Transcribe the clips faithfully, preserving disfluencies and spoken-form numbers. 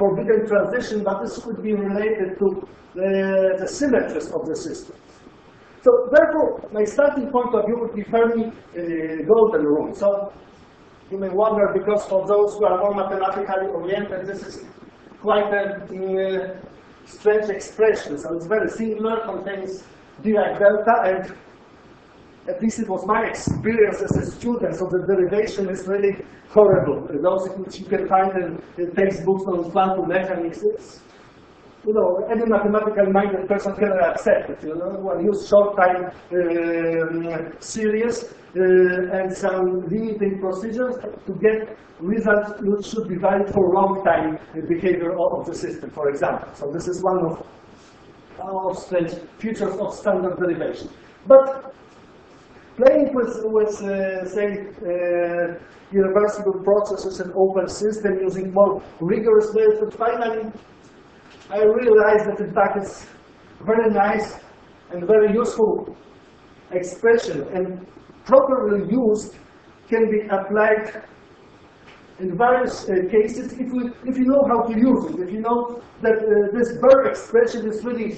forbidden transition, but this could be related to the, the symmetries of the system. So therefore, my starting point of view would be Fermi uh, golden rule. So you may wonder, because for those who are more mathematically oriented, this is quite a uh, strange expression. So it's very singular, contains Dirac delta, and at least it was my experience as a student, so the derivation is really horrible. Those which you can find in, in textbooks on quantum mechanics, it's, you know, any mathematically minded person can accept it. You know, one use short time um, series uh, and some limiting procedures to get results which should be valid for long time behavior of the system, for example. So this is one of our strange features of standard derivation. But playing with, with uh, say, uh, irreversible processes and open system using more rigorous methods, finally, I realized that in fact it's very nice and very useful expression, and properly used can be applied in various uh, cases if, we, if you know how to use it. If you know that uh, this Berg expression is really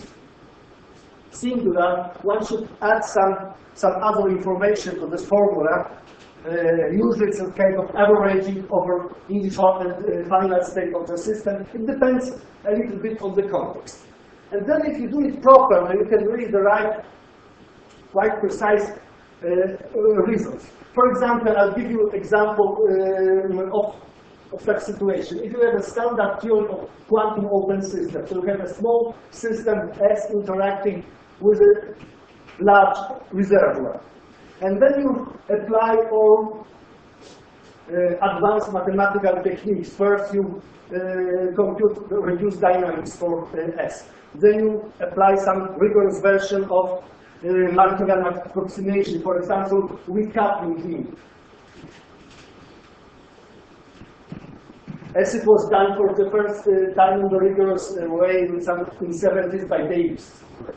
singular, one should add some, some other information to this formula. Uh, usually it's a kind of averaging over initial and uh, final state of the system. It depends a little bit on the context. And then if you do it properly, you can really derive quite precise uh, uh, results. For example, I'll give you an example uh, of, of such situation. If you have a standard theory of quantum open system, so you have a small system S interacting with a large reservoir. And then you apply all uh, advanced mathematical techniques. First, you uh, compute the reduced dynamics for uh, S. Then you apply some rigorous version of uh, Markovian approximation, for example, with coupling limit. As it was done for the first uh, time in the rigorous uh, way in some in seventies by Davis.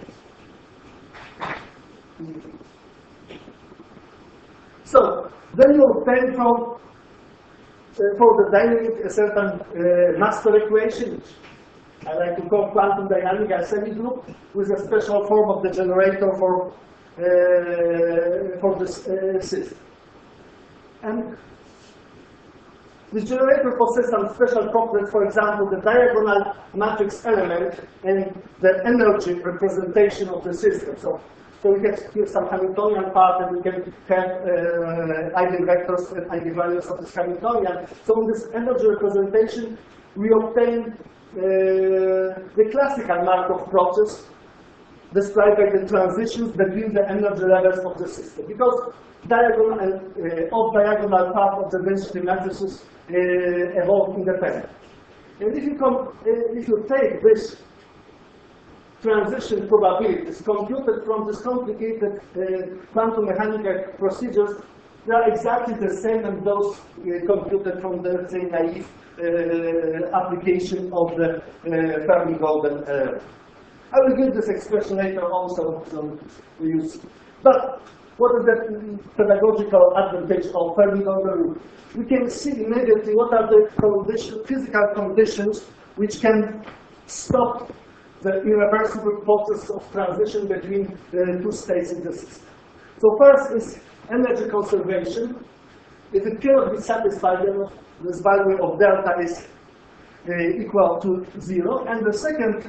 So then you obtain from uh, for the dynamic a certain uh, master equation, which I like to call quantum dynamic semi-group, with a special form of the generator for uh, for this uh, system. And this generator possesses some special properties. For example, the diagonal matrix element and the energy representation of the system. So. So we have here some Hamiltonian part, and we can have uh, eigenvectors and eigenvalues of this Hamiltonian. So in this energy representation, we obtain uh, the classical Markov process described by the transitions between the energy levels of the system. Because diagonal and uh, off-diagonal part of the density matrices uh, evolve independently. And if you, come, uh, if you take this transition probabilities computed from this complicated uh, quantum mechanical procedures, they are exactly the same as those uh, computed from the, say, naive uh, application of the uh, Fermi-Golden error. I will give this expression later also some use. But what is the pedagogical advantage of Fermi-Golden rule? We can see immediately what are the condition, physical conditions which can stop the irreversible process of transition between the two states in the system. So first is energy conservation. If it cannot be satisfied, then this value of delta is uh, equal to zero. And the second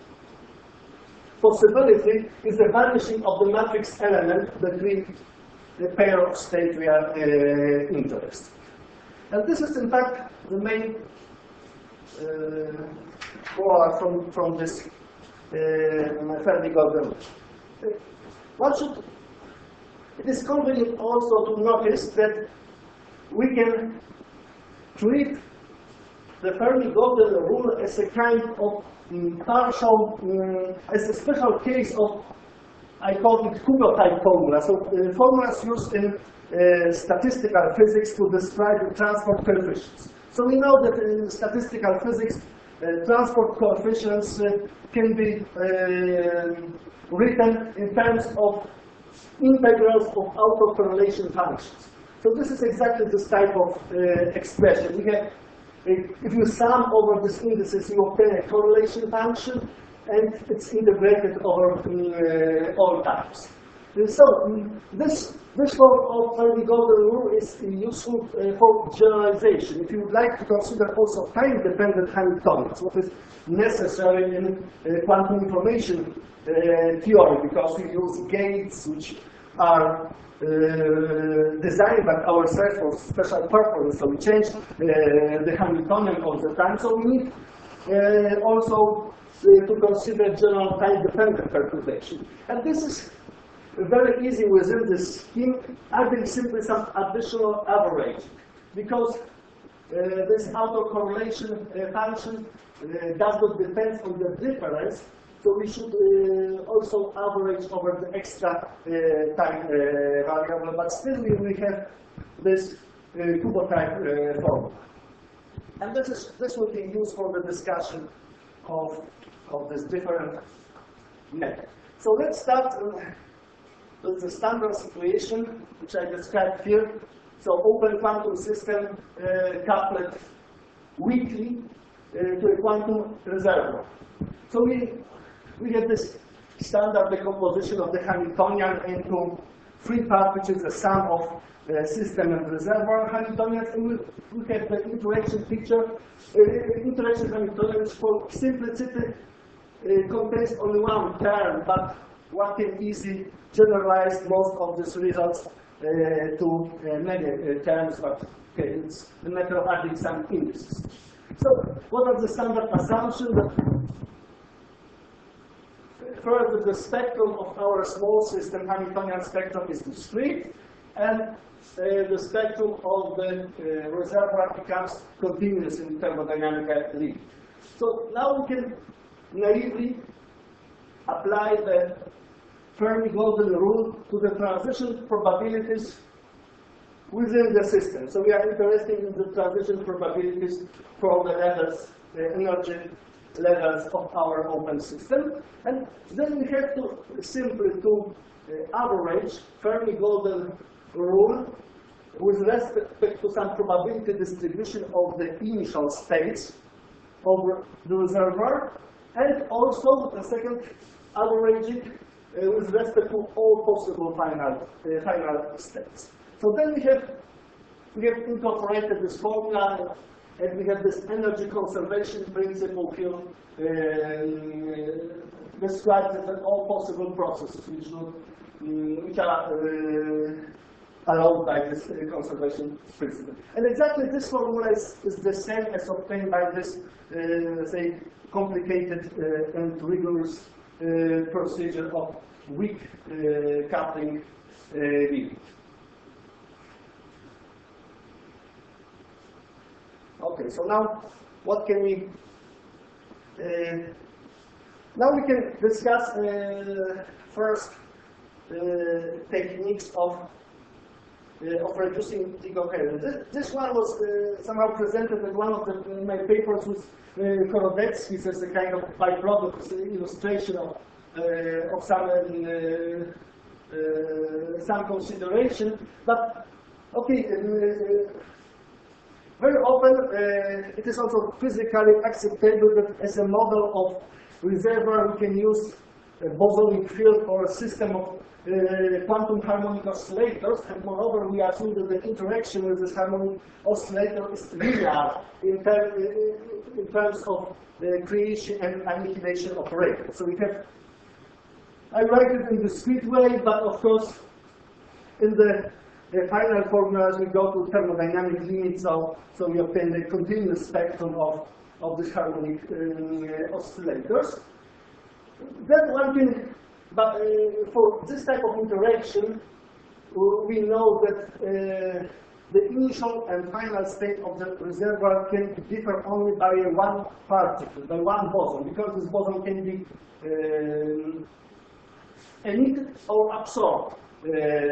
possibility is the vanishing of the matrix element between the pair of states we are uh, interested. And this is in fact the main uh, from, from this uh, Fermi-Golden. One should, it is convenient also to notice that we can treat the Fermi-Golden rule as a kind of um, partial, um, as a special case of, I call it Kubo-type formula. So uh, formulas used in uh, statistical physics to describe the transport coefficients. So we know that in statistical physics, uh, transport coefficients uh, can be uh, written in terms of integrals of autocorrelation functions. So this is exactly this type of uh, expression. We have if you sum over these indices, you obtain a correlation function, and it's integrated over uh, all times. So um, this this form of Fermi-Golden rule is useful uh, for generalization. If you would like to consider also time-dependent Hamiltonians, what is necessary in uh, quantum information uh, theory, because we use gates which are uh, designed by ourselves for special purposes. So we change uh, the Hamiltonian all the time. So we need uh, also uh, to consider general time-dependent perturbation. And this is very easy within this scheme, adding simply some additional average, because uh, this autocorrelation uh, function uh, does not depend on the difference, so we should uh, also average over the extra uh, time uh, variable, but still we, we have this uh, Kubo-type uh, formula. And this, is, this will be used for the discussion of, of this different method. So let's start uh, with the standard situation, which I described here. So open quantum system uh, coupled weakly uh, to a quantum reservoir. So we, we have this standard decomposition of the Hamiltonian into three parts, which is the sum of uh, system and reservoir Hamiltonians. And we, we have the interaction picture. Uh, interaction Hamiltonian, which for simplicity uh, contains only one term, but one can easily generalize most of these results uh, to uh, many uh, terms, but okay, it's a matter of adding some indices. So, what are the standard assumptions? First, the spectrum of our small system, Hamiltonian spectrum, is discrete, and uh, the spectrum of the uh, reservoir becomes continuous in thermodynamic limit. So now we can naively apply the Fermi-Golden rule to the transition probabilities within the system. So we are interested in the transition probabilities for the levels, the energy levels of our open system. And then we have to simply to uh, average Fermi-Golden rule with respect to some probability distribution of the initial states over the reservoir, and also the second averaging Uh, with respect to all possible final uh, final states. So then we have we have incorporated this formula, and we have this energy conservation principle here um, described as all possible processes which, do, um, which are uh, allowed by this uh, conservation principle. And exactly this formula is, is the same as obtained by this, uh, say, complicated uh, and rigorous Uh, procedure of weak uh, coupling uh, limit. Okay, so now what can we? Uh, now we can discuss uh, first uh, techniques of uh, of reducing decoherence. This, this one was uh, somehow presented in one of the, in my papers with uh, Korodetsky as a kind of byproduct illustration of uh, of some uh, uh, some consideration. But okay, uh, very often uh, it is also physically acceptable that as a model of reservoir we can use a bosonic field or a system of Uh, quantum harmonic oscillators, and moreover we assume that the interaction with this harmonic oscillator is linear in, ter in terms of the creation and annihilation operator. So we have, I write it in discrete way, but of course in the, the final formulas we go to thermodynamic limits, so, so we obtain the continuous spectrum of, of these harmonic um, oscillators. Then one can But uh, for this type of interaction, we know that uh, the initial and final state of the reservoir can differ only by one particle, by one boson, because this boson can be uh, emitted or absorbed uh,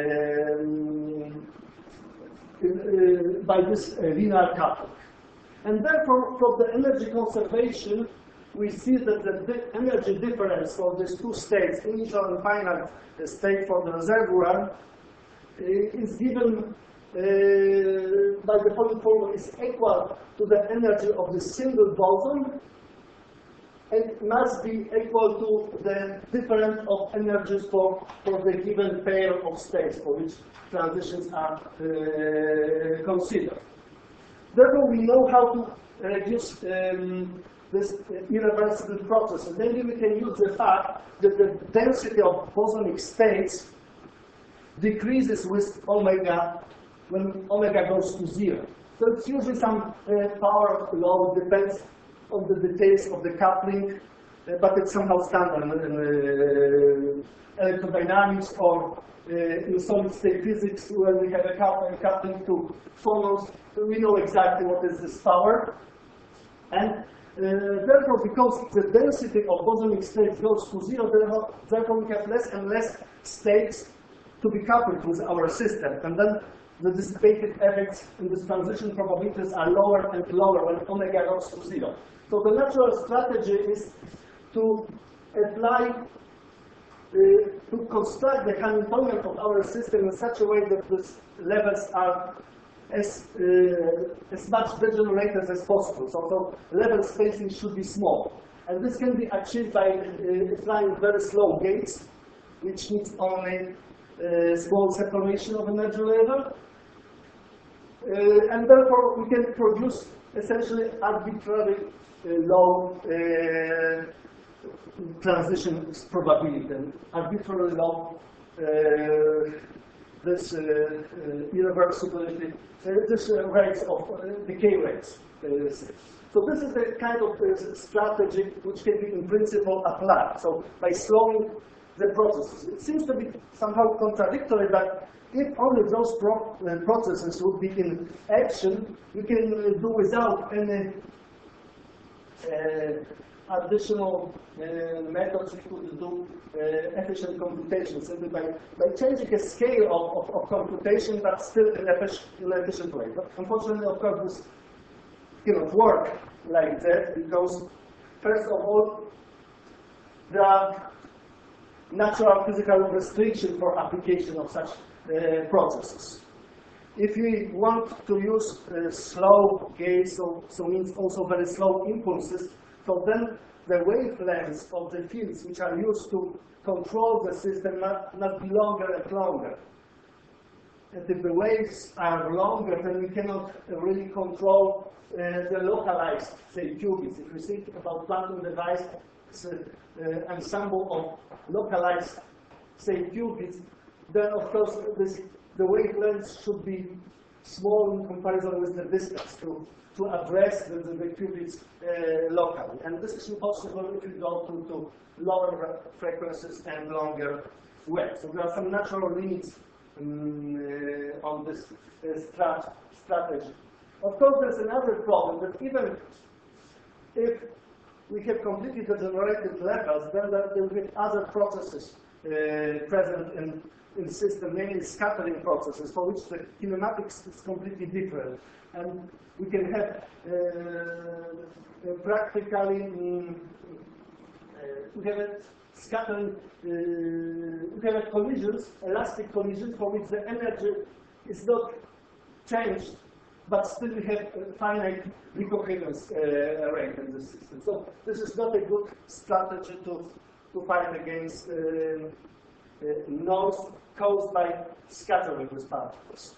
in, uh, by this uh, linear coupling. And therefore, from the energy conservation, we see that the energy difference for these two states, initial and final state for the reservoir, is given by the following formula is equal to the energy of the single boson, and must be equal to the difference of energies for, for the given pair of states for which transitions are uh, considered. Therefore, we know how to reduce um, this irreversible process. And then we can use the fact that the density of bosonic states decreases with omega when omega goes to zero. So it's usually some uh, power law, depends on the details of the coupling, uh, but it's somehow standard in uh, electrodynamics or uh, in solid state physics, where we have a coupling to phonons. So we know exactly what is this power. And uh, therefore, because the density of bosonic states goes to zero, therefore, therefore we have less and less states to be coupled with our system. And then the dissipated effects in this transition probabilities are lower and lower when omega goes to zero. So the natural strategy is to apply, uh, to construct the Hamiltonian of our system in such a way that these levels are as, uh, as much degenerated as possible. So, so level spacing should be small. And this can be achieved by uh, applying very slow gates, which needs only uh, small separation of energy level. Uh, and therefore, we can produce essentially arbitrary uh, low uh, transition probability, and arbitrarily low uh, this uh, uh, irreversibility, uh, this uh, rates of uh, decay rates. Uh, so this is the kind of uh, strategy which can be in principle applied. So by slowing the processes, it seems to be somehow contradictory, but if only those pro uh, processes would be in action, we can uh, do without any uh, additional uh, methods. We could do uh, efficient computation simply by, by changing the scale of, of, of computation, but still in an efficient way. But unfortunately, of course, this cannot work like that, because first of all, there are natural physical restriction for application of such uh, processes. If we want to use uh, slow gates, so, so means also very slow impulses, so then the wavelengths of the fields which are used to control the system must, must be longer and longer. And if the waves are longer, then we cannot uh, really control uh, the localized, say, qubits. If we think about quantum device, it's an uh, ensemble of localized, say, qubits, then of course this, the wavelengths should be small in comparison with the distance to, to address the, the, the qubits uh, locally. And this is impossible if you go to, to lower frequencies and longer waves. So there are some natural limits um, uh, on this uh, strat strategy. Of course, there's another problem, that even if we have completely degenerated levels, then there will be other processes uh, present in, in the system, mainly scattering processes, for which the kinematics is completely different. And we can have uh, practically, um, uh, we have a scattering, uh, we have a collisions, elastic collisions, for which the energy is not changed, but still we have a finite decoherence uh, rate in the system. So this is not a good strategy to, to fight against uh, uh, noise caused by scattering with particles.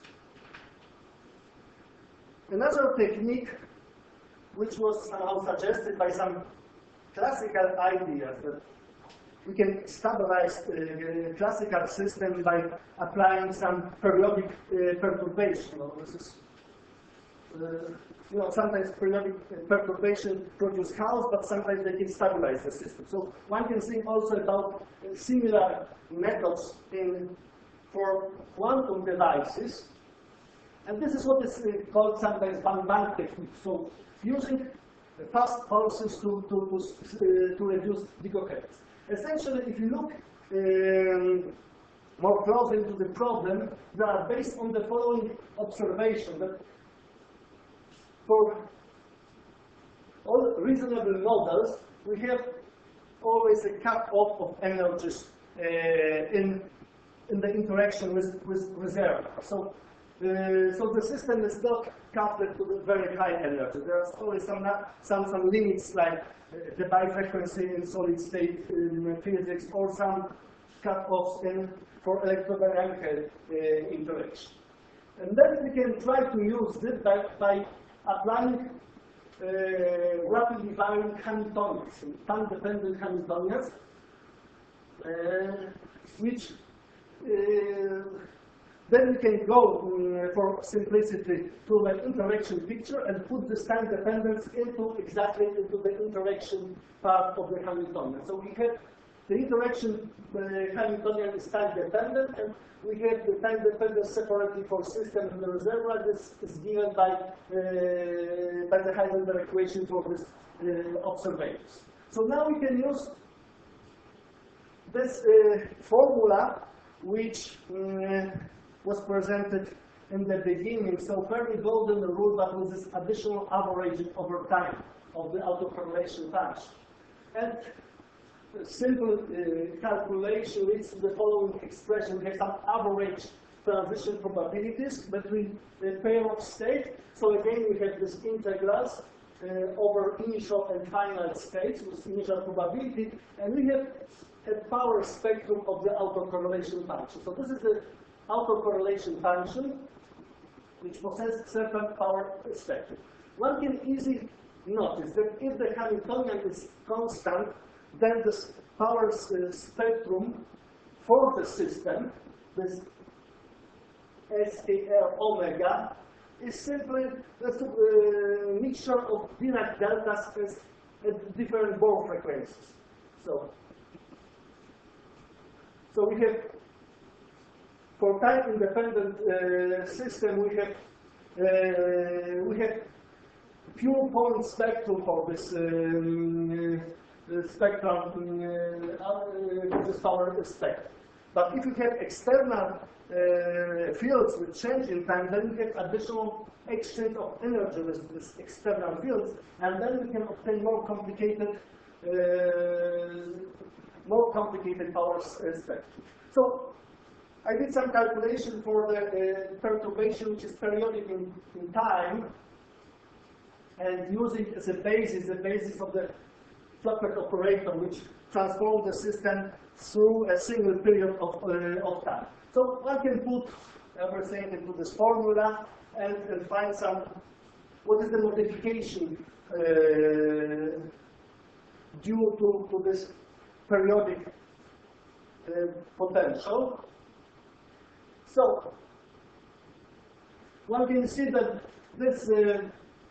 Another technique, which was somehow suggested by some classical ideas, that we can stabilize uh, classical system by applying some periodic uh, perturbation. Well, this is, uh, you know, sometimes periodic perturbation produce chaos, but sometimes they can stabilize the system. So one can think also about uh, similar methods in for quantum devices, and this is what is uh, called sometimes bang-bang technique. So using uh, fast pulses to to to, uh, to reduce decoherence. Essentially, if you look um, more closely into the problem, they are based on the following observation: that for all reasonable models, we have always a cut-off of energies uh, in, in the interaction with, with reserve. So Uh, so the system is not coupled to the very high energy. There are always some, some, some limits, like uh, the bifrequency in solid state um, physics, or some cut-offs in for electrodynamic uh, interaction. And then we can try to use this by, by applying uh, rapidly varying Hamiltonians, time-dependent Hamiltonians, uh, which uh, then we can go um, for simplicity to the interaction picture and put this time dependence into exactly into the interaction part of the Hamiltonian. So we have the interaction uh, Hamiltonian is time dependent, and we have the time dependence separately for system and the reservoir. This is given by uh, by the Heisenberg equation for this uh, observations. So now we can use this uh, formula, which uh, was presented in the beginning. So very golden rule, but with this additional averaging over time of the autocorrelation function. And a simple uh, calculation leads to the following expression. We have some average transition probabilities between the pair of state. So again, we have this integrals uh, over initial and final states with initial probability, and we have a power spectrum of the autocorrelation function. So this is the autocorrelation function which possesses certain power spectrum. One can easily notice that if the Hamiltonian is constant, then the power uh, spectrum for the system, this S K L omega, is simply a uh, mixture of Dirac deltas at different Bohr frequencies. So, so we have, for time-independent uh, system, we have uh, we have pure point spectrum for this um, uh, spectrum, uh, uh, this power spectrum. But if you have external uh, fields with change in time, then we have additional exchange of energy with these external fields, and then we can obtain more complicated, uh, more complicated power spectrum. So I did some calculation for the uh, perturbation, which is periodic in, in time, and using as a basis the basis of the Fokker operator, which transforms the system through a single period of, uh, of time. So one can put everything into this formula and, and find some, what is the modification uh, due to, to this periodic uh, potential. So one can see that this uh,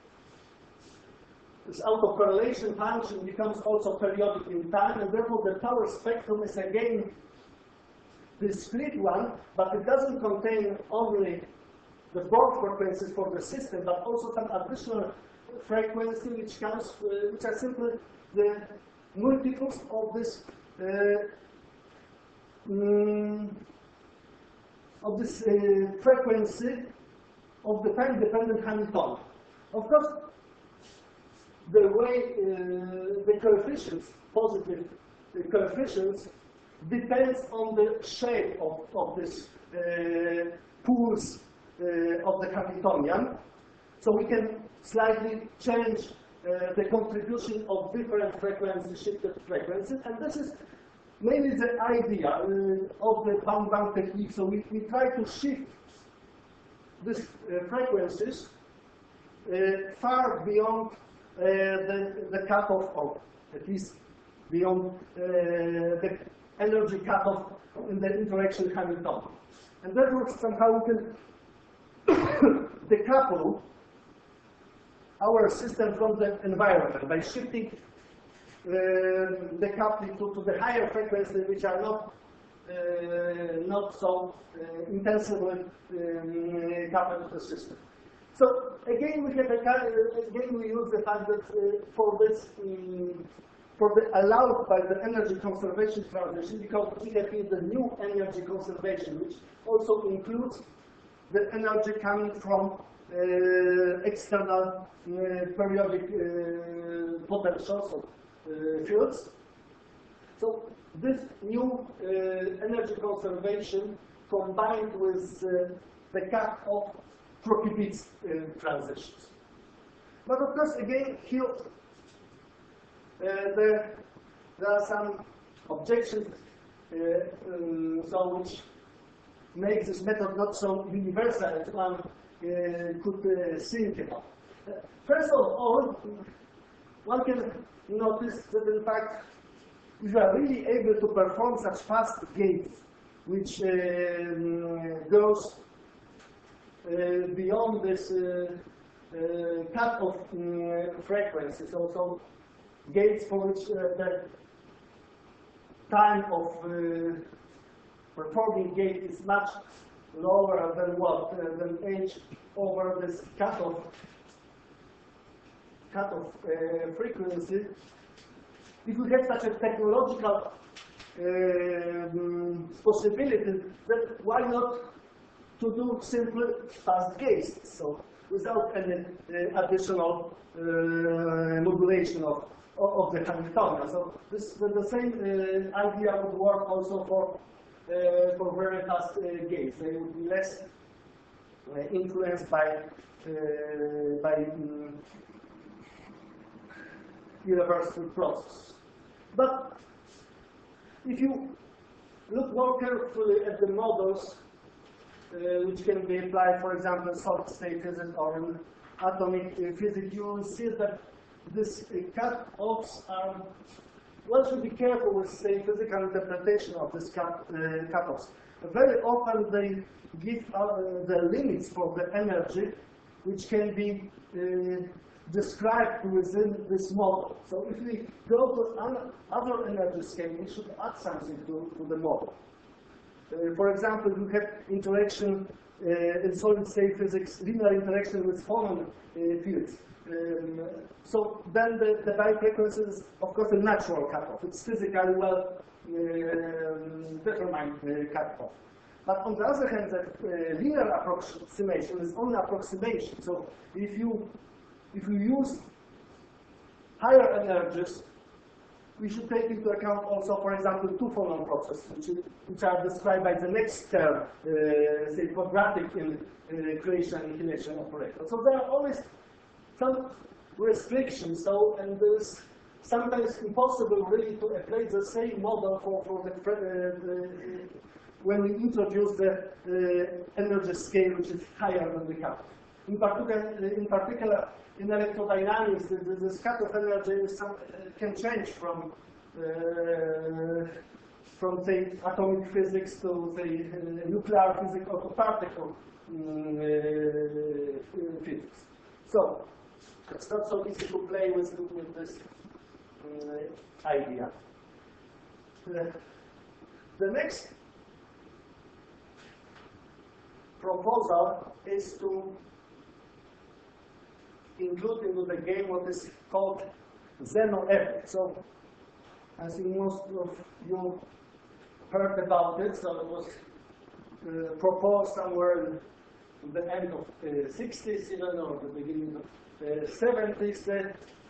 this autocorrelation function becomes also periodic in time, and therefore the power spectrum is again discrete one, but it doesn't contain only the Bohr frequencies for the system, but also some additional frequency which comes, uh, which are simply the multiples of this uh, mm, of this uh, frequency of the time-dependent Hamiltonian. Of course, the way uh, the coefficients, positive uh, coefficients, depends on the shape of, of this uh, pools uh, of the Hamiltonian. So we can slightly change uh, the contribution of different frequencies, shifted frequencies, and this is mainly the idea uh, of the bound-bound technique. So we, we try to shift these uh, frequencies uh, far beyond uh, the, the cutoff, or at least beyond uh, the energy cutoff in the interaction Hamiltonian. And therefore, somehow we can decouple our system from the environment by shifting uh, the coupling to, to the higher frequencies, which are not uh, not so uh, intensively um, coupled to the system. So again, we have a, again we use the fact that uh, for this um, for the allowed by the energy conservation transition, because we have here the new energy conservation, which also includes the energy coming from uh, external uh, periodic uh, potentials of uh, fields. So this new uh, energy conservation, combined with uh, the cut of prohibits uh, transitions. But of course, again, here uh, there, there are some objections uh, um, so which makes this method not so universal as one uh, could uh, think about. Uh, first of all, one can notice that in fact, if you are really able to perform such fast gates, which uh, goes uh, beyond this uh, uh, cut of um, frequencies, also gates for which uh, the time of uh, performing gate is much lower than what uh, than h over this cutoff cutoff uh, frequency. If we have such a technological um, possibility, then why not to do simple fast gates? So without any uh, additional uh, modulation of, of the Hamiltonian. So this the, the same uh, idea would work also for uh, for very fast uh, gates. They would be less uh, influenced by uh, by um, universal process. But if you look more carefully at the models uh, which can be applied, for example, in solid-state physics or in atomic uh, physics, you will see that these uh, cut-offs are, one should be careful with, say, physical interpretation of these cut, uh, cut-offs. Very often they give uh, the limits for the energy which can be uh, described within this model. So if we go to other energy scale, we should add something to, to the model. Uh, for example, we have interaction uh, in solid-state physics, linear interaction with phonon uh, fields. Um, so then the, the bi-frequency is, of course, a natural cutoff. It's physically well uh, determined uh, cutoff. But on the other hand, the uh, linear approximation is only approximation. So if you If we use higher energies, we should take into account also, for example, two phonon processes, which, which are described by the next term, uh, say, quadratic in uh, creation annihilation operator. So there are always some restrictions, so, and it's sometimes impossible really to apply the same model for, for the, uh, the when we introduce the uh, energy scale, which is higher than the cutoff. In particular, in particular, in electrodynamics, the, the, the cutoff energy is some, uh, can change from uh, from say atomic physics to say uh, nuclear physics or to particle um, uh, physics. So it's not so easy to play with with this uh, idea. The, the next proposal is to include into the game what is called Zeno effect. So, I think most of you heard about it. So it was uh, proposed somewhere in the end of the uh, sixties, even or the beginning of the seventies. Uh,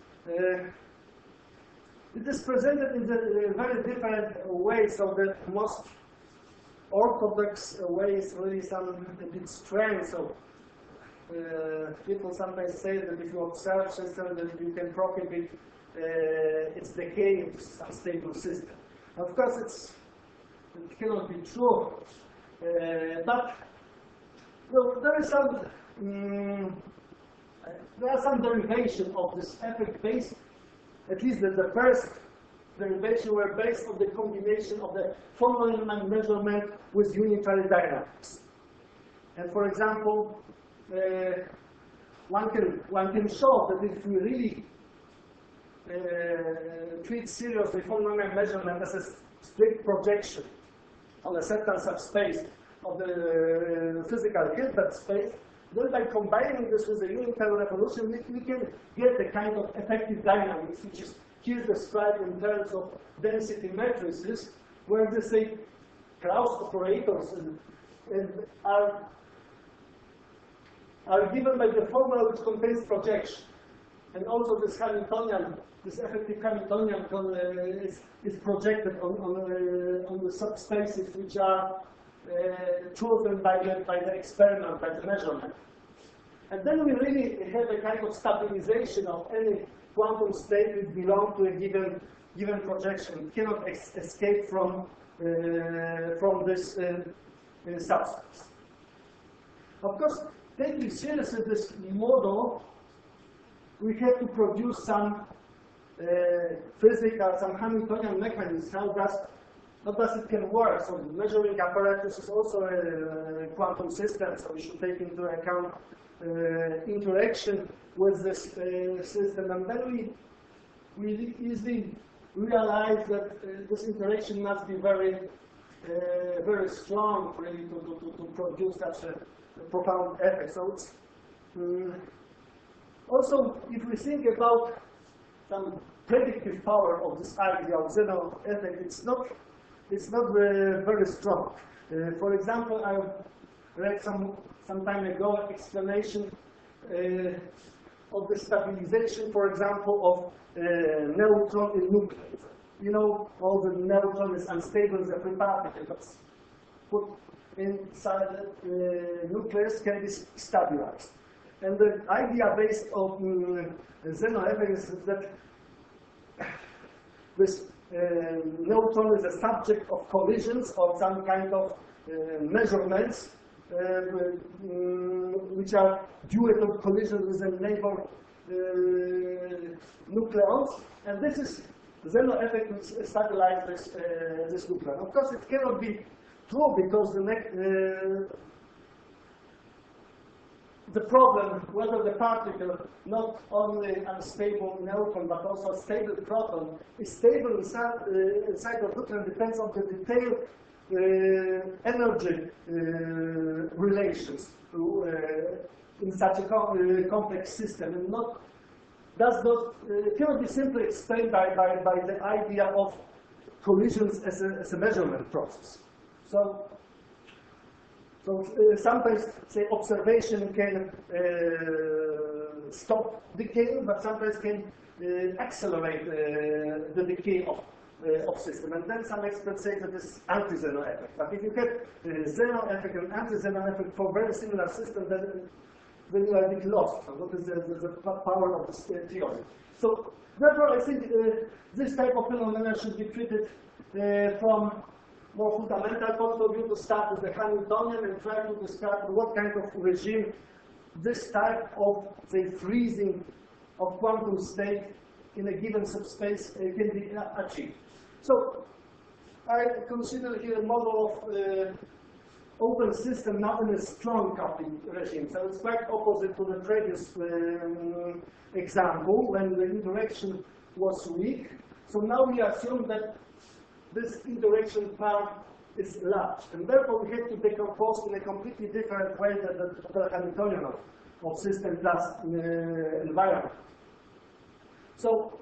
it is presented in the uh, very different ways. So the most orthodox way is really some a bit strange. So. Uh, people sometimes say that if you observe system, that you can propagate uh, its decay into some stable system. Of course, it's, it cannot be true, uh, but well, there is some um, there are some derivation of this effect based, at least that the first derivation were based on the combination of the following measurement with unitary dynamics. And for example, Uh, one can one can show that if we really uh, treat seriously polynomial measurement as a strict projection on a certain subspace of the physical Hilbert space, then by combining this with the unitary revolution, we, we can get a kind of effective dynamics, which is here described in terms of density matrices, where they say Krauss operators and, and are are given by the formula which contains projection. And also this Hamiltonian, this effective Hamiltonian uh, is, is projected on, on, uh, on the subspaces which are uh, uh, chosen by the, by the experiment, by the measurement. And then we really have a kind of stabilization of any quantum state which belongs to a given, given projection. It cannot ex escape from, uh, from this uh, uh, substance. Of course, taking seriously this model, we have to produce some uh, physical, some Hamiltonian mechanism. How does, how does it can work? So the measuring apparatus is also a quantum system, so we should take into account uh, interaction with this uh, system. And then we, we easily realize that uh, this interaction must be very, uh, very strong really to, to, to produce such a, a profound effect. So it's, um, also, if we think about some predictive power of this idea of Zeno effect, it's not, it's not uh, very strong. Uh, for example, I read some, some time ago explanation uh, of the stabilization, for example, of uh, neutron in nucleus. You know, all the neutron is unstable as a free particle, but put inside the uh, nucleus can be stabilized. And the idea based on uh, Zeno effect is that this uh, neutron is a subject of collisions or some kind of uh, measurements uh, um, which are due to collision with the neighbor uh, nucleons, and this is Zeno effect which stabilizes this, uh, this nucleon. Of course, it cannot be true because the next uh, the problem whether the particle, not only unstable neutron but also a stable proton, is stable inside, uh, inside of neutron depends on the detailed uh, energy uh, relations uh, in such a com uh, complex system, and not does not uh, cannot be simply explained by, by, by the idea of collisions as a, as a measurement process. So. So uh, sometimes, say, observation can uh, stop decay, but sometimes can uh, accelerate uh, the decay of, uh, of system. And then some experts say that this is anti-Zeno effect. But if you get uh, Zeno effect and anti-Zeno effect for very similar systems, then, then you are a bit lost. So what is the, the, the power of this uh, theory? So therefore, I think uh, this type of phenomena should be treated uh, from more fundamental point of view, to start with the Hamiltonian and try to describe what kind of regime this type of, say, freezing of quantum state in a given subspace uh, can be uh, achieved. So I consider here a model of uh, open system not in a strong coupling regime. So it's quite opposite to the previous um, example when the interaction was weak. So now we assume that this interaction part is large, and therefore we have to decompose in a completely different way than the, the Hamiltonian of, of system plus uh, environment. So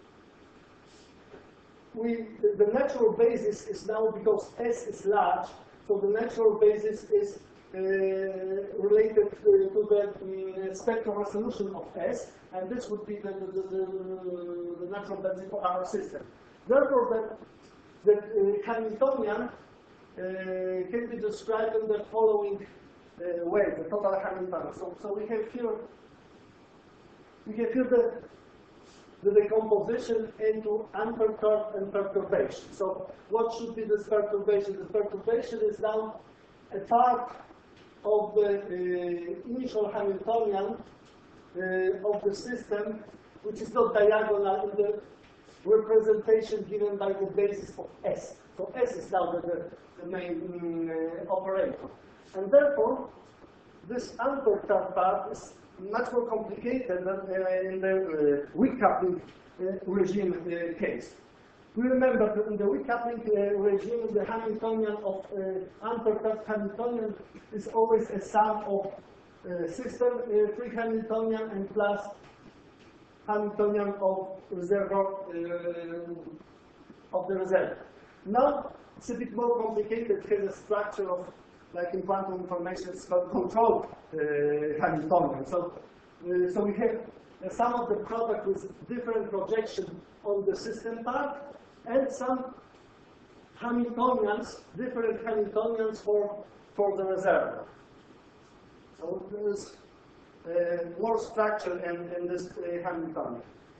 we, the, the natural basis is now, because S is large, so the natural basis is uh, related uh, to the um, spectral resolution of S, and this would be the, the, the, the natural density for our system. Therefore, that the uh, Hamiltonian uh, can be described in the following uh, way: the total Hamiltonian. So, so we have here, we have here the, the decomposition into unperturbed and perturbation. So, what should be this perturbation? The perturbation is now a part of the uh, initial Hamiltonian uh, of the system, which is not diagonal in the representation given by the basis of S. So S is now the, the, the main uh, operator. And therefore, this unperturbed part is much more complicated than uh, in the uh, weak coupling uh, regime uh, case. We remember that in the weak coupling uh, regime, the Hamiltonian of uh, unperturbed Hamiltonian is always a sum of uh, system uh, free Hamiltonian and plus Hamiltonian of reservoir uh, of the reservoir. Now it's a bit more complicated. It has a structure of, like in quantum information, it's called controlled uh, Hamiltonian. So, uh, so we have uh, some of the product with different projection on the system part, and some Hamiltonians, different Hamiltonians for, for the reservoir. So there is uh, more structure in, in this uh, Hamiltonian.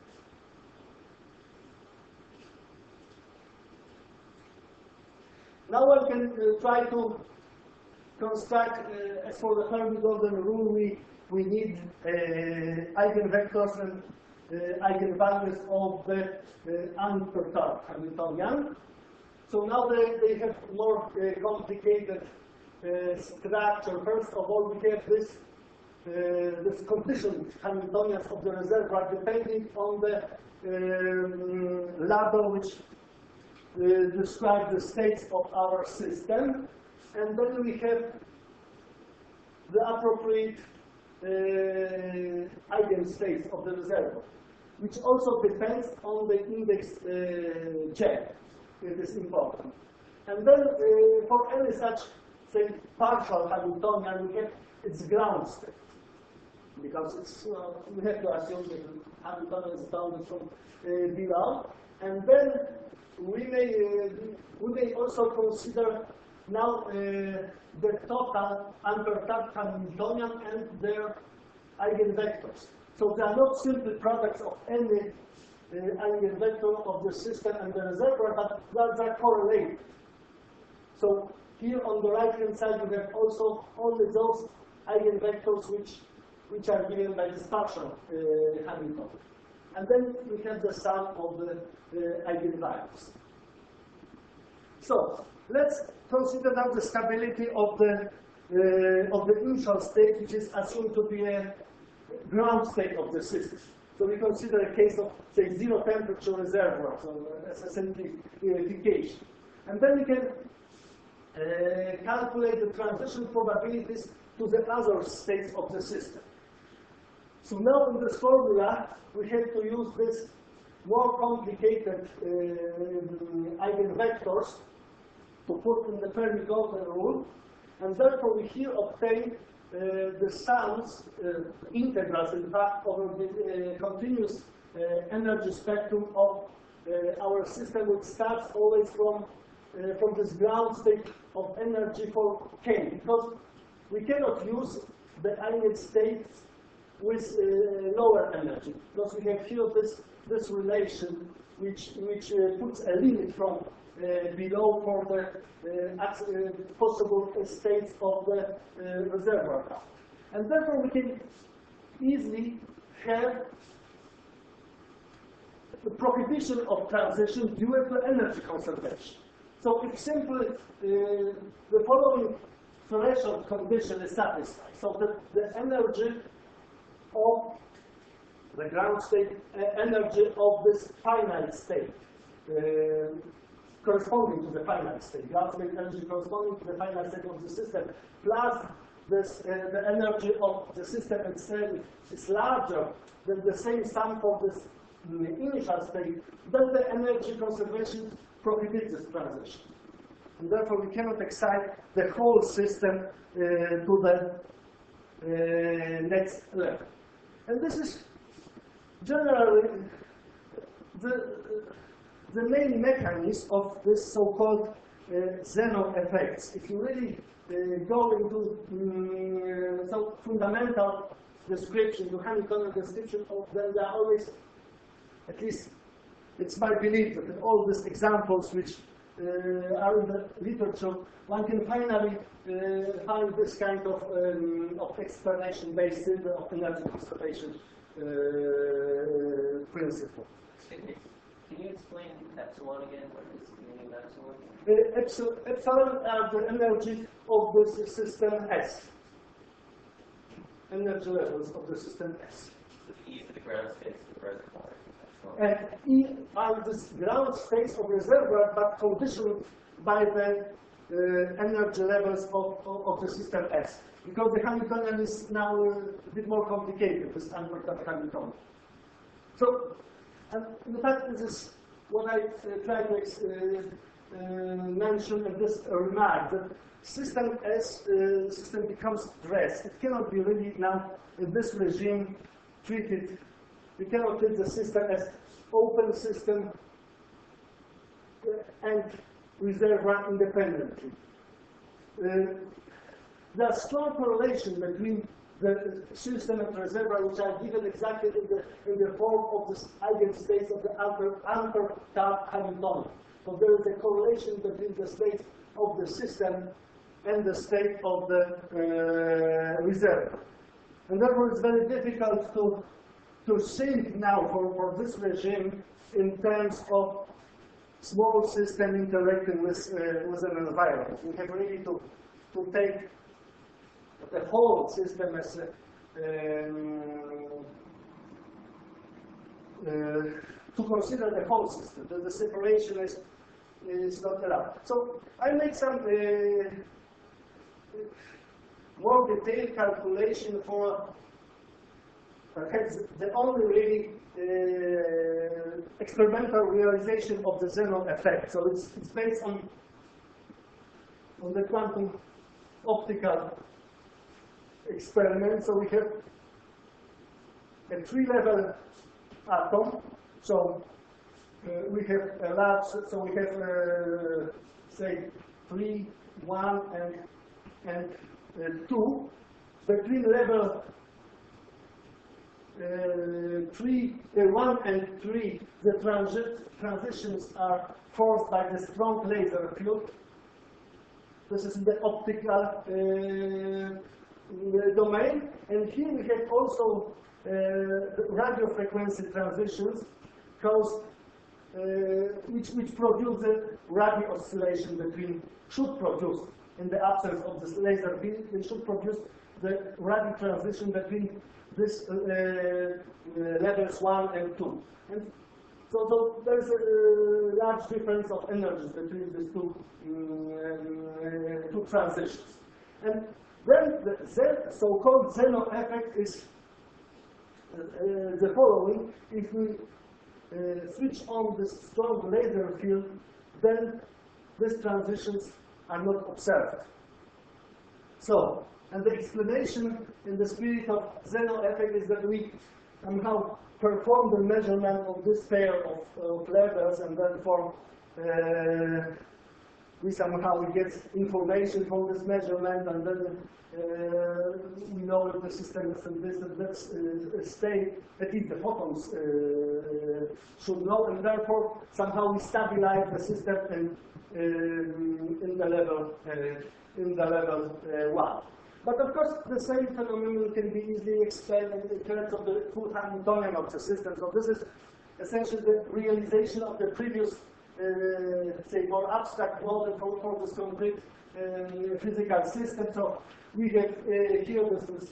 Now one can uh, try to construct, uh, as for the Fermi-Golden rule, we, we need uh, eigenvectors and uh, eigenvalues of the uh, unperturbed Hamiltonian. So now they, they have more uh, complicated uh, structure. First of all, we have this, uh, this conditioned Hamiltonians of the reservoir depending on the um, ladder which uh, describes the states of our system. And then we have the appropriate uh, eigenstates of the reservoir, which also depends on the index uh, J. It is important. And then uh, for any such, say, partial Hamiltonian, we have its ground state. Because it's, uh, we have to assume that Hamiltonian is bounded from uh, below. And then we may, uh, we may also consider now uh, the total unperturbed Hamiltonian and their eigenvectors. So they are not simply products of any uh, eigenvector of the system and the reservoir, but they are correlated. So here on the right hand side you have also only those eigenvectors which, which are given by this partial uh, Hamiltonian. And then we have the sum of the uh, eigenvalues. So let's consider now the stability of the uh, of the initial state, which is assumed to be a ground state of the system. So we consider a case of, say, zero temperature reservoir, so as a simplification. And then we can uh, calculate the transition probabilities to the other states of the system. So now in this formula, we have to use this more complicated uh, eigenvectors to put in the Fermi-Golden rule, and therefore we here obtain uh, the sums, uh, integrals in fact, over the uh, continuous uh, energy spectrum of uh, our system, which starts always from, uh, from this ground state of energy for K, because we cannot use the eigen states with uh, lower energy, because we have here this, this relation which, which uh, puts a limit from Uh, below for the uh, uh, possible states of the uh, reservoir. And therefore we can easily have the prohibition of transition due to energy conservation. So if simply uh, the following threshold condition is satisfied, so that the energy of the ground state, uh, energy of this finite state, uh, corresponding to the finite state, ground state energy corresponding to the finite state of the system, plus this, uh, the energy of the system itself is larger than the same sum for this um, initial state, then the energy conservation prohibits this transition. And therefore we cannot excite the whole system uh, to the uh, next level. And this is generally the uh, the main mechanism of this so-called uh, Zeno effects. If you really uh, go into um, so fundamental description, to Hamiltonian description of them, they are always, at least it's my belief that in all these examples which uh, are in the literature, one can finally uh, find this kind of, um, of explanation-based of energy conservation uh, principle. Can you explain epsilon again? What is the meaning of epsilon? Uh, epsilon, epsilon are the energy of the system S. Energy levels of the system S. The E is the ground states of the reservoir. And E are the ground states of reservoir, but conditioned by the uh, energy levels of, of, of the system S. Because the Hamiltonian is now a bit more complicated, this unperturbed Hamiltonian. So, and in fact, this is what I uh, try to uh, uh, mention in this uh, remark, that system as uh, system becomes dressed. It cannot be really now in this regime treated. We cannot treat the system as open system uh, and reserve run independently. Uh, there's strong correlation between the system and reservoir, which are given exactly in the, in the form of the eigenstates of the anchor, anchor tap Hamiltonian. So there is a correlation between the state of the system and the state of the uh, reservoir. And therefore it's very difficult to, to think now for, for this regime in terms of small system interacting with, uh, with an environment. We have really to, to take the whole system as a, um, uh, to consider the whole system. The, the separation is, is not allowed. So I make some uh, more detailed calculation for perhaps the only really uh, experimental realization of the Zenon effect. So it's, it's based on, on the quantum optical experiment. So we have a three-level atom. So uh, we have a large, so we have, uh, say, three, one, and, and uh, two. Between level uh, three, uh, one and three, the transi transitions are forced by the strong laser field. This is the optical uh, domain, and here we have also uh, radio frequency transitions, caused, uh, which which produce the radio oscillation between, should produce, in the absence of this laser field, it should produce the radio transition between this uh, uh, levels one and two. And so, so there's a large difference of energies between these two, um, uh, two transitions. And then the so-called Zenon effect is uh, uh, the following. If we uh, switch on this strong laser field, then these transitions are not observed. So, and the explanation in the spirit of Zenon effect is that we somehow perform the measurement of this pair of, of levels, and then for uh, we somehow get information from this measurement, and then uh, we know if the system is in this and that uh, state, at least the photons uh, should know, and therefore somehow we stabilize the system in, uh, in the level uh, in the level uh, one. But of course, the same phenomenon can be easily explained in terms of the full Hamiltonian of the system. So this is essentially the realization of the previous, uh, say, more abstract model for, for this concrete uh, physical system. So we have uh, here this, this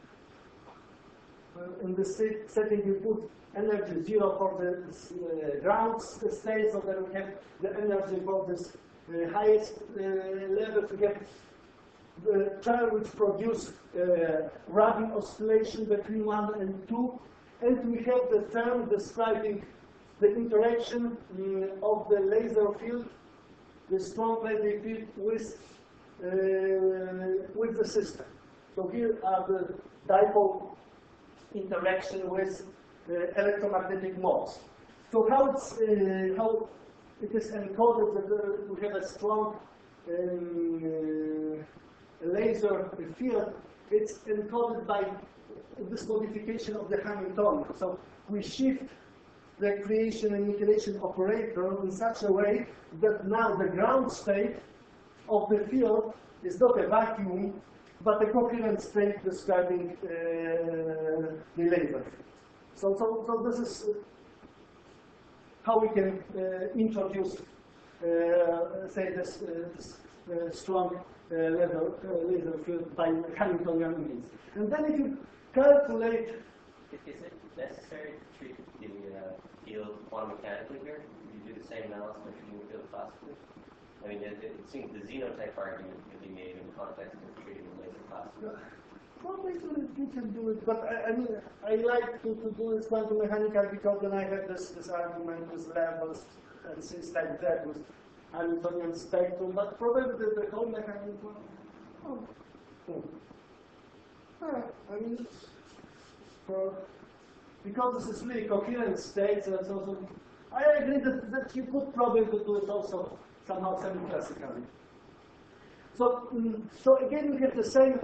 uh, in this setting we put energy zero for the uh, ground state, so that we have the energy for this uh, highest uh, level to get the term which produce uh, radio oscillation between one and two, and we have the term describing the interaction um, of the laser field, the strong laser field, with uh, with the system. So here are the dipole interaction with uh, electromagnetic modes. So how it's uh, how it is encoded that uh, we have a strong um, uh, laser field, it's encoded by this modification of the Hamiltonian. So we shift the creation and annihilation operator in such a way that now the ground state of the field is not a vacuum, but a coherent state describing uh, the laser field. So, so, so this is how we can uh, introduce, uh, say, this, uh, this uh, strong uh, level, uh, laser field by Hamiltonian means. And then if you calculate... Is it necessary to treat the uh, field quantum mechanically here? Do you do the same analysis when treating the field classically? I mean, it, it seems the xenotype argument can be made in the context of treating the laser classically. Probably you can do it, but I, I mean, I like to, to do this quantum mechanical because then I have this, this argument with levels and things like that with Hamiltonian spectrum, but probably the, the whole mechanism. Oh. Oh. Ah, I mean, for, because this is really coherent states, and so, so I agree that, that you could probably do it also somehow semi-classically. So, mm, so again, we get the same,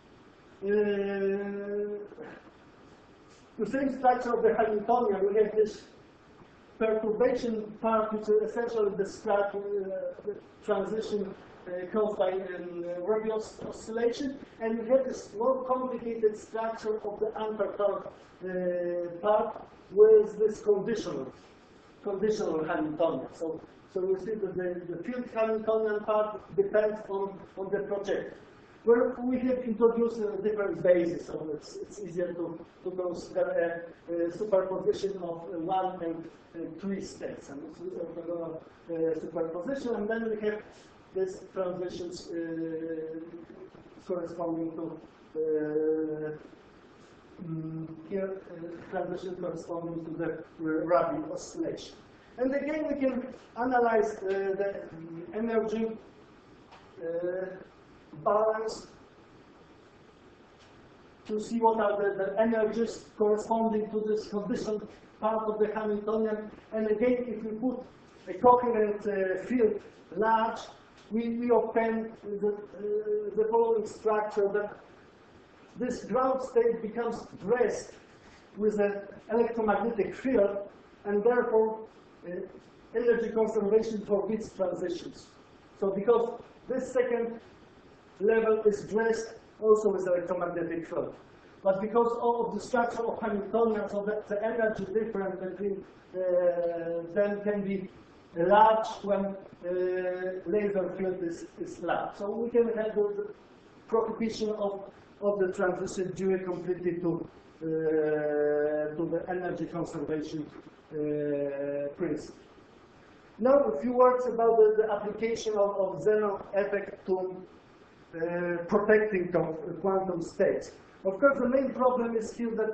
uh, the same structure of the Hamiltonian. We have this perturbation part, which essentially describes uh, the transition uh, caused by um, Rabi os oscillation, and we have this more complicated structure of the anti-torque uh, part with this conditional, conditional Hamiltonian. So, so we see that the, the field Hamiltonian part depends on, on the project. Where we have introduced a different basis, so it's, it's easier to, to consider a, a superposition of one and uh, three states. And it's a uh, superposition, and then we have these transitions uh, corresponding to uh, mm, here uh, transition corresponding to the Rabi oscillation. And again, we can analyze uh, the energy uh, balance to see what are the, the energies corresponding to this condition part of the Hamiltonian. And again, if we put a coherent uh, field large, we, we obtain the, uh, the following structure, that this ground state becomes dressed with an electromagnetic field, and therefore uh, energy conservation forbids transitions. So because this second level is dressed also with electromagnetic field. But because of the structure of Hamiltonian, so that the energy difference between uh, them can be large when uh, laser field is, is large. So we can have the, the prohibition of, of the transition due completely to, uh, to the energy conservation uh, principle. Now a few words about the, the application of, of Zenon effect to Uh, protecting quantum states. Of course, the main problem is here that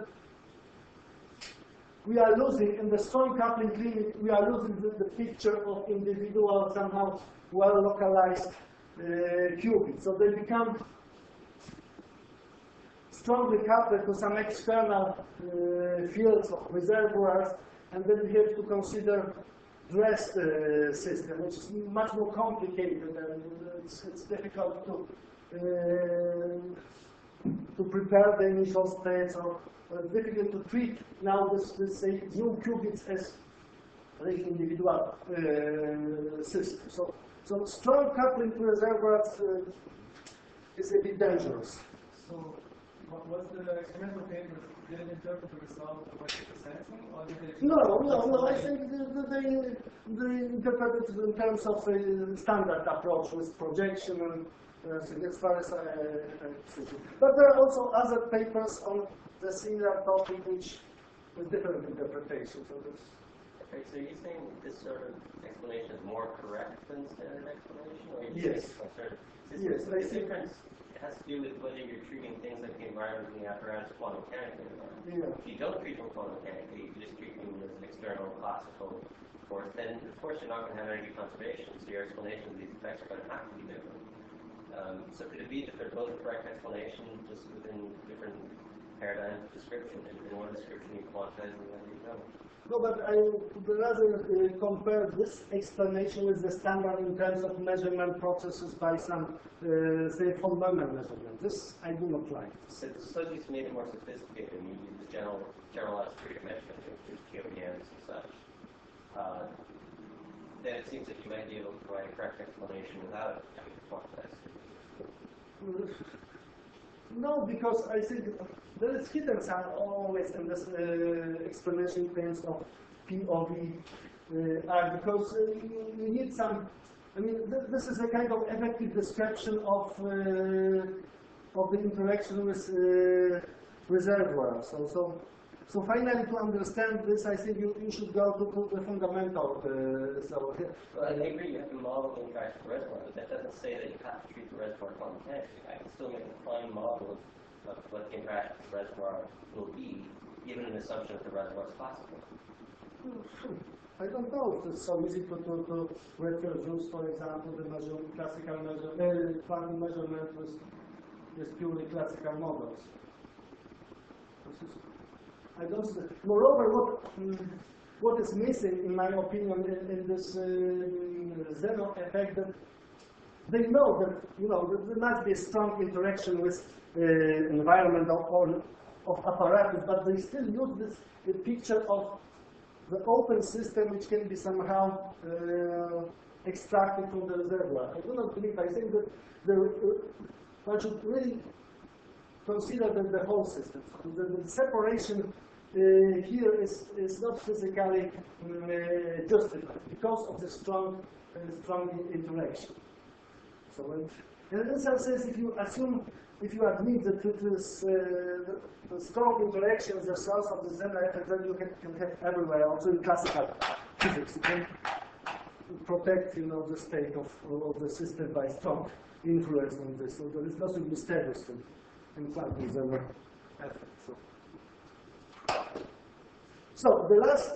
we are losing, in the strong coupling clinic, we are losing the, the picture of individual, somehow well-localized uh, qubits. So they become strongly coupled to some external uh, fields of reservoirs, and then we have to consider dressed uh, system, which is much more complicated, and it's, it's difficult to uh, to prepare the initial states, or, or difficult to treat now this, this say, new qubits as like individual uh, systems. So, so strong coupling to reservoirs uh, is a bit dangerous. So, was the experimental paper didn't interpret the result of what you're sensing, or did they? No, no, no. I think they, they interpret it in terms of a standard approach with projection and uh, as far as I, I see. But there are also other papers on the similar topic which with different interpretations of this. Okay, so you're saying this sort of explanation is more correct than standard explanation, or you Yes. Sort of, is Yes, the I think- difference has to do with whether you're treating things like the environment and the apparatus quantum mechanically or not. Yeah. If you don't treat them quantum mechanically, you just treat them as an external classical force, then of course you're not going to have energy conservation, so your explanation of these effects are going to have to be different. Um, so could it be that they're both correct explanation, just within different paradigms of description, and in one description you quantize and the other you don't? No, but I would rather uh, compare this explanation with the standard in terms of measurement processes by some, uh, say, von Neumann measurement. This I do not like. So suppose you made it more sophisticated and you use general, generalized periodic measurement, which is Q M Ms and such. Uh, then it seems that you might be able to provide a correct explanation without having to quantize. No, because I think there is hidden some always in this uh, explanation terms of P O V uh, R, because uh, you, you need some, I mean, th this is a kind of effective description of uh, of the interaction with uh, reservoirs. So, so, so finally, to understand this, I think you, you should go to, to the fundamental. Uh, so, Well, I agree, you have to model the interaction of the reservoir, but that doesn't say that you have to treat the reservoir quantum mechanically. I can still make a fine model of, of what the interaction of the reservoir will be, given an assumption that the reservoir is classical. I don't know if it's so easy to, to, to reproduce, for example, the measure, classical measure, uh, quantum measurement with, with purely classical models. This is, I don't see. Moreover, what, um, what is missing, in my opinion, in, in this uh, Zeno effect, that they know that, you know, that there must be a strong interaction with uh, environment of, of, of apparatus, but they still use this the picture of the open system, which can be somehow uh, extracted from the reservoir. I do not believe, I think that the, uh, one should really consider the, the whole system. The, the separation uh, here is, is not physically uh, justified because of the strong, uh, strong interaction. So, and in some sense, if you assume, if you admit that it is uh, the, the strong interaction is the source of the Zeno effect, then you can, can have everywhere, also in classical physics. You can protect, you know, the state of, of the system by strong influence on this. So there is nothing mysterious in, in quantum Zeno effect. So. so the last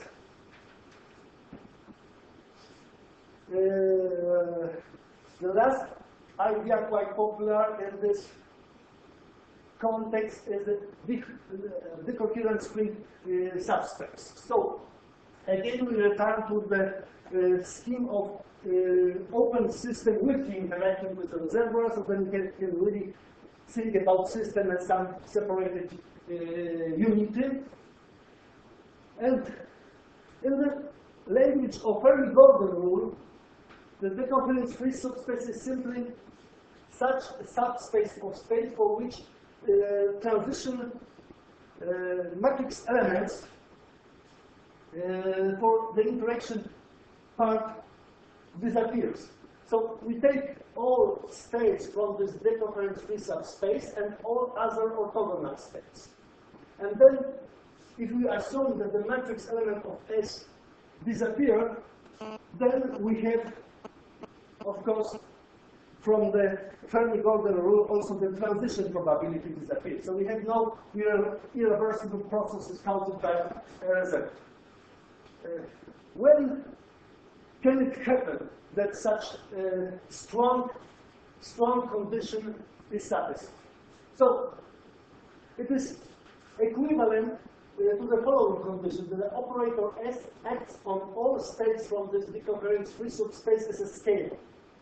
uh, the last idea quite popular in this context is the decoherent spring uh, subspace. So again, we return to the uh, scheme of uh, open system with interacting with the reservoir, so then we can, can really think about system as some separated uh, unity. And in the language of Fermi-Gordon rule, the decoherence free subspace is simply such a subspace of space for which uh, transition uh, matrix elements uh, for the interaction part disappears. So we take all states from this decoherence free subspace and all other orthogonal states. And then if we assume that the matrix element of S disappear, then we have, of course, from the Fermi-Gordon rule, also the transition probability disappears. So we have no irre irreversible processes counted by R Z. Uh, when can it happen that such uh, strong, strong condition is satisfied? So it is equivalent uh, to the following condition: that the operator S acts on all states from this decoherence free subspace as a scalar.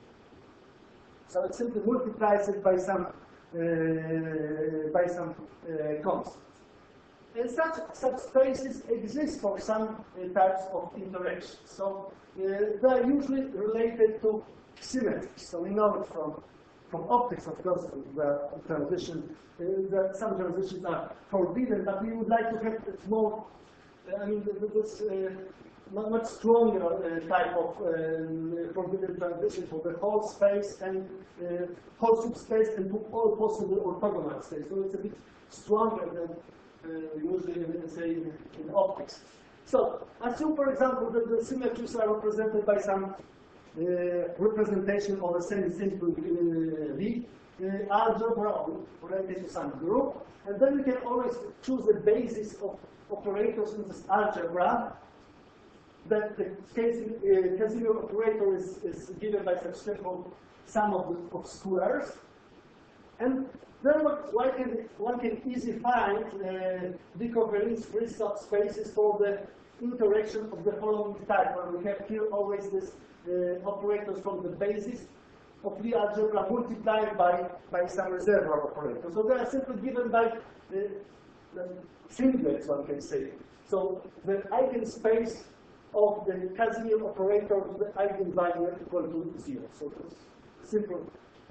So it simply multiplies it by some uh, by some uh, constant. And such subspaces exist for some uh, types of interactions. So uh, they are usually related to symmetry. So we know it from from optics, of course, the transition. Uh, that some transitions are forbidden, but we would like to have it more. I mean, this. Uh, much stronger uh, type of uh, forbidden transition for the whole space and uh, whole subspace and to all possible orthogonal states. So it's a bit stronger than uh, usually, in, say, in, in optics. So assume, for example, that the symmetries are represented by some uh, representation of a semi-simple uh, Lie uh, algebra related to some group, and then we can always choose the basis of operators in this algebra. That the Casimir uh, operator is, is given by such simple sum of, the, of squares. And then what, one, can, one can easily find uh, decoherence free subspaces for the interaction of the following type, where we have here always this uh, operators from the basis of the algebra multiplied by, by some reservoir operator. So they are simply given by uh, the singlets, one can say. So the eigenspace of the Casimir operator to the eigenvalue equal to zero. So this simple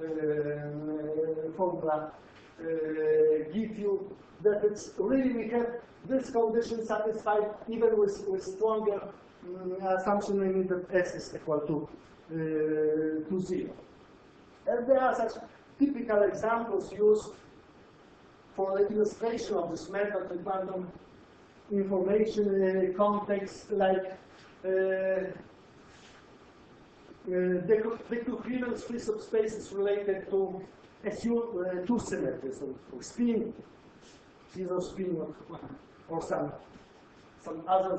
uh, formula uh, give you that it's really we have this condition satisfied even with, with stronger um, assumption, meaning that S is equal to, uh, to zero. And there are such typical examples used for the illustration of this method in quantum information uh, context, like Uh, uh, the decoherence free subspace is related to assume uh, two symmetries, or, or spin, zero spin, or, or some some other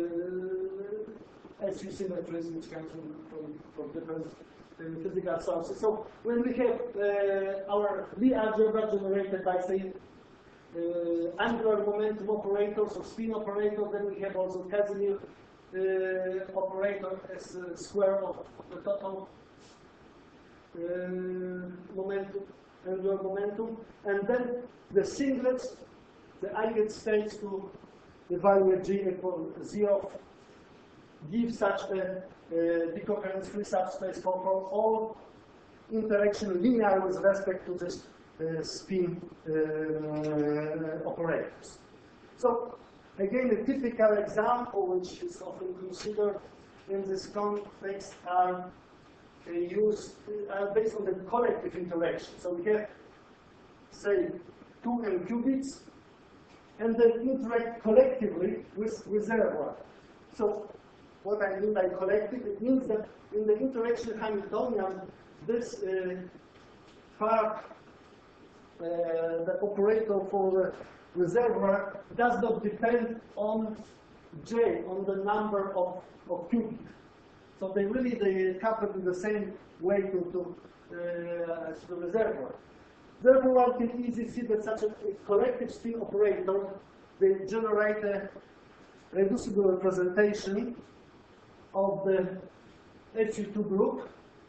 uh, S U symmetries which come from, from, from different uh, physical sources. So when we have uh, our Lie algebra generated by, say, uh, angular momentum operators or spin operators, then we have also Casimir uh, operator as a square of the total uh, momentum, angular momentum, and then the singlets, the eigenstates to the value g equal zero, give such a uh, decoherence-free subspace for, for all interaction linear with respect to this uh, spin uh, operators. So again, a typical example which is often considered in this context are uh, used uh, based on the collective interaction. So we have, say, two n qubits, and they interact collectively with reservoir. So what I mean by collective, it means that in the interaction Hamiltonian, this uh, part, uh, the operator for the reservoir, does not depend on J, on the number of, of qubits. So they really they couple in the same way to, to, uh, as the reservoir. Therefore, one can easily see that such a, a collective spin operator, they generate a reducible representation of the H U two group,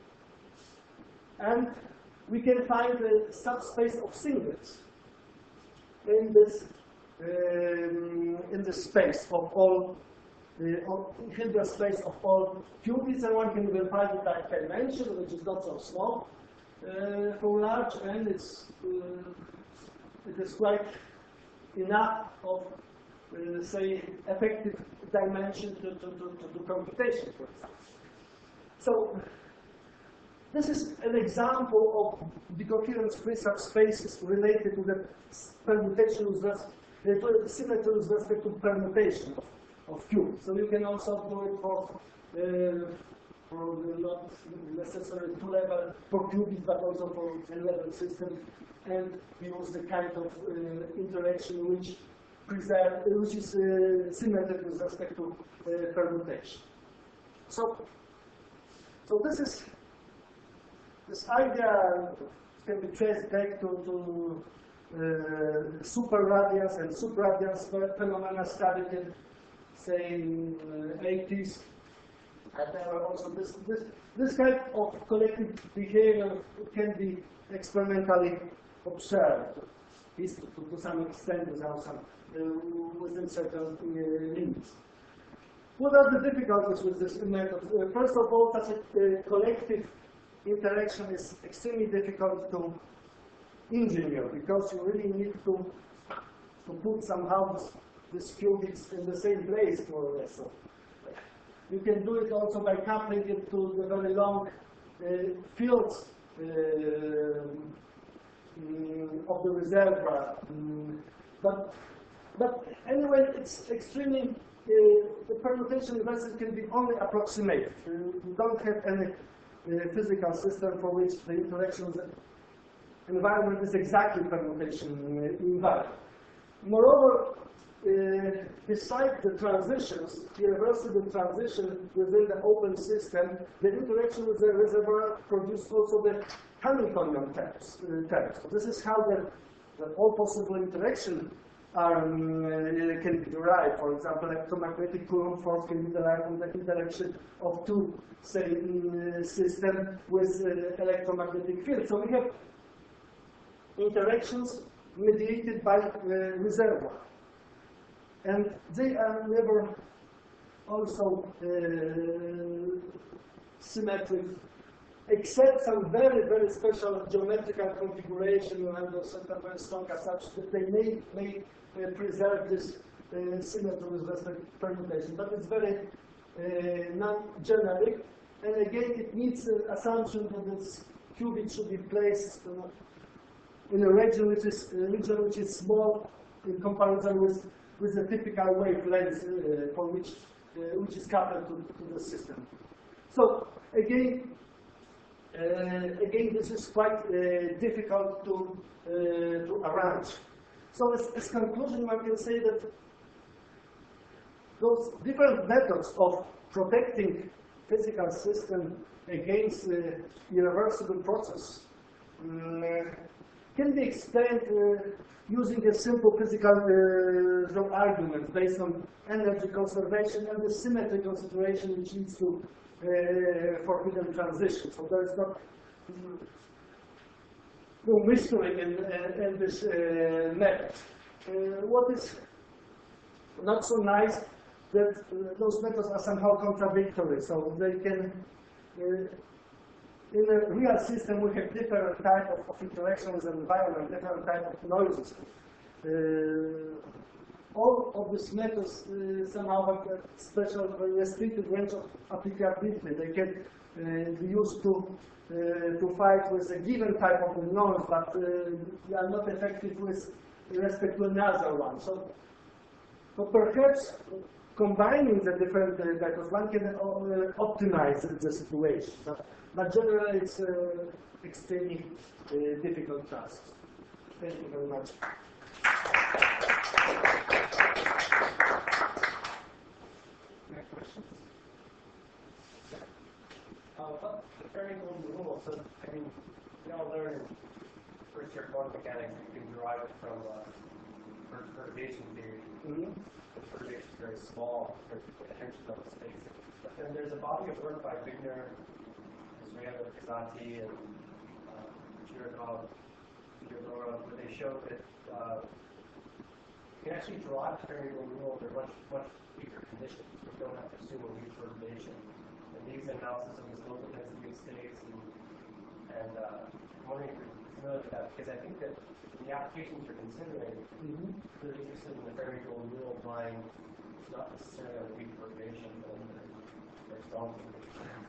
and we can find a subspace of singlets in this um, in the space of all the uh, Hilbert space of all qubits, and one can even find it by dimension, which is not so small uh, for large, and it's uh, it is quite enough of uh, say effective dimension to to, to, to do computation, for example. So this is an example of decoherence-free subspaces related to the permutation with respect, uh, symmetry with respect to permutation of, of qubits. So you can also do it for, uh, for the not necessarily two-level for qubits, but also for n-level systems, and use the kind of uh, interaction which preserve, which is uh, symmetric with respect to uh, permutation. So, so this is. This idea can be traced back to, to uh, super radiance and subradiance phenomena studied in, say, in uh, eighties. And there were also this, this, this kind of collective behavior can be experimentally observed, at least to, to, to some extent without some, uh, within certain uh, limits. What are the difficulties with this method? Uh, first of all, such a uh, collective interaction is extremely difficult to engineer, because you really need to, to put somehow these qubits in the same place, more or less. So you can do it also by coupling it to the very long uh, fields uh, mm, of the reservoir. Mm, but, but anyway, it's extremely, uh, the permutation devices can be only approximate. You don't have any Uh, physical system for which the interaction with the environment is exactly permutation uh, invariant. Moreover, uh, besides the transitions, irreversible transition within the open system, the interaction with the reservoir produces also the Hamiltonian terms. Uh, terms. So this is how the, the all possible interaction are, um, uh, can be derived. For example, electromagnetic Coulomb force can be derived from the interaction of two, say, uh, systems with uh, electromagnetic field. So we have interactions mediated by uh, reservoir, and they are never also uh, symmetric, except some very, very special geometrical configuration under certain very strong assumptions that they may, may uh, preserve this uh, symmetry with respect to permutation. But it's very uh, non-generic, and again, it needs an assumption that this qubit should be placed uh, in a region which is a region which is small in comparison with with the typical wavelength uh, for which uh, which is coupled to, to the system. So again. Uh, again, this is quite uh, difficult to, uh, to arrange. So as, as conclusion, one can say that those different methods of protecting physical system against the irreversible process um, can be explained uh, using a simple physical uh, argument based on energy conservation and the symmetrical situation which leads to uh, forbidden transition. So there is not no mystery in, in, in this uh, method. Uh, what is not so nice that uh, those methods are somehow contradictory, so they can uh, in a real system, we have different type of, of interaction with the environment, different type of noises. Uh, all of these methods uh, somehow have a special uh, restricted range of applicability. They can uh, be used to uh, to fight with a given type of noise, but uh, they are not effective with respect to another one. So, so perhaps combining the different uh, methods, one can uh, optimize the situation. But, but generally, it's uh, extremely uh, difficult task. Thank you very much. Next question. Uh, but the very golden rule, so, I mean, we all learn in first year quantum mechanics, you can derive it from uh, per perturbation theory. Mm-hmm. The perturbation is very small for attention level space. But then there's a body of work by Wigner, Zreva, Kazati, and uh, Chirikov, Fedorov, where they show that uh, you can actually draw the very golden rule under much, much weaker conditions. You don't have to assume a weak perturbation. And these analysis of these local density of states, and, and uh, I'm wondering if you're familiar with that, because I think that the applications you're considering, Mm-hmm. they're interested in the very golden rule applying not necessarily a weak perturbation, but a strong perturbation.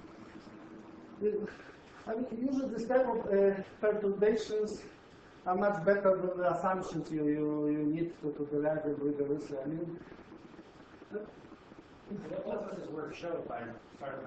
I mean, usually this type of uh, perturbations are much better than the assumptions you, you, you need to, to derive them rigorously. I mean, What does this work show by starting